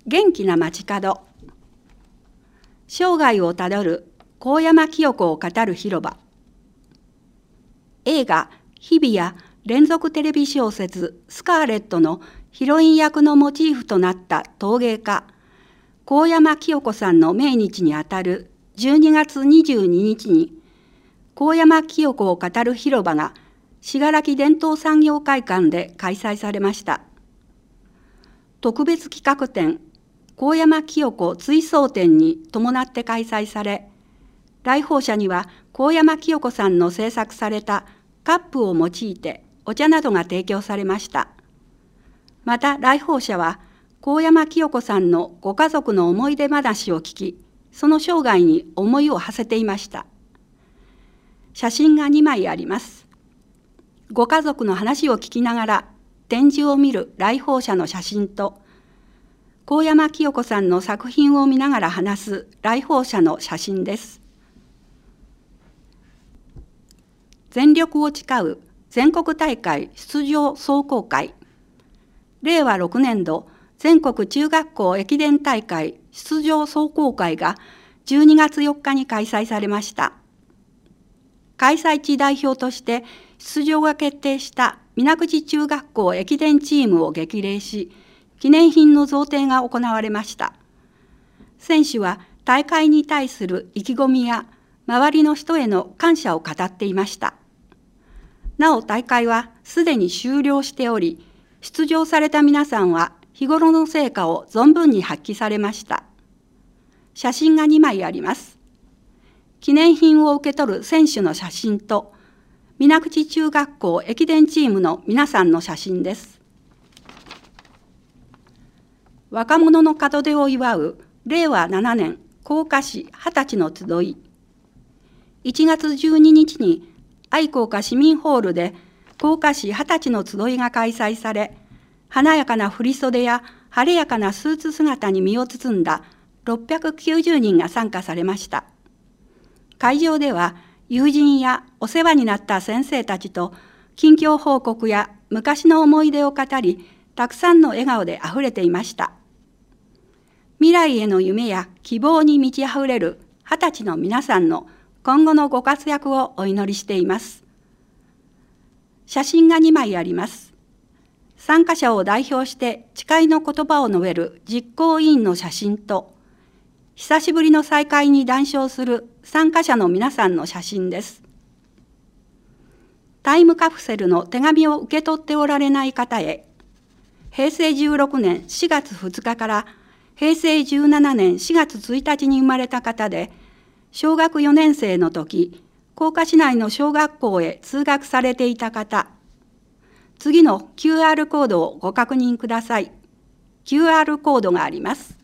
元気な街角。生涯をたどる神山清子を語る広場。映画日々や連続テレビ小説スカーレットのヒロイン役のモチーフとなった陶芸家神山清子さんの命日にあたる12月22日に神山清子を語る広場が信楽伝統産業会館で開催されました。特別企画展神山清子追想展に伴って開催され、来訪者には神山清子さんの制作されたカップを用いてお茶などが提供されました。また来訪者は神山清子さんのご家族の思い出話を聞き、その生涯に思いを馳せていました。写真が2枚あります。ご家族の話を聞きながら展示を見る来訪者の写真と、神山清子さんの作品を見ながら話す来訪者の写真です。全力を誓う全国大会出場壮行会。令和6年度全国中学校駅伝大会出場壮行会が12月4日に開催されました。開催地代表として出場が決定した水口中学校駅伝チームを激励し、記念品の贈呈が行われました。選手は大会に対する意気込みや周りの人への感謝を語っていました。なお大会はすでに終了しており、出場された皆さんは日頃の成果を存分に発揮されました。写真が2枚あります。記念品を受け取る選手の写真と、水口中学校駅伝チームの皆さんの写真です。若者の門出を祝う令和7年甲賀市20歳の集い。1月12日に愛好家市民ホールで甲賀市20歳の集いが開催され、華やかな振袖や晴れやかなスーツ姿に身を包んだ690人が参加されました。会場では友人やお世話になった先生たちと近況報告や昔の思い出を語り、たくさんの笑顔であふれていました。未来への夢や希望に満ちあふれる20歳の皆さんの今後のご活躍をお祈りしています。写真が2枚あります。参加者を代表して誓いの言葉を述べる実行委員の写真と、久しぶりの再会に談笑する参加者の皆さんの写真です。タイムカプセルの手紙を受け取っておられない方へ、平成16年4月2日から平成17年4月1日に生まれた方で、小学4年生の時、甲賀市内の小学校へ通学されていた方、次の QR コードをご確認ください。QR コードがあります。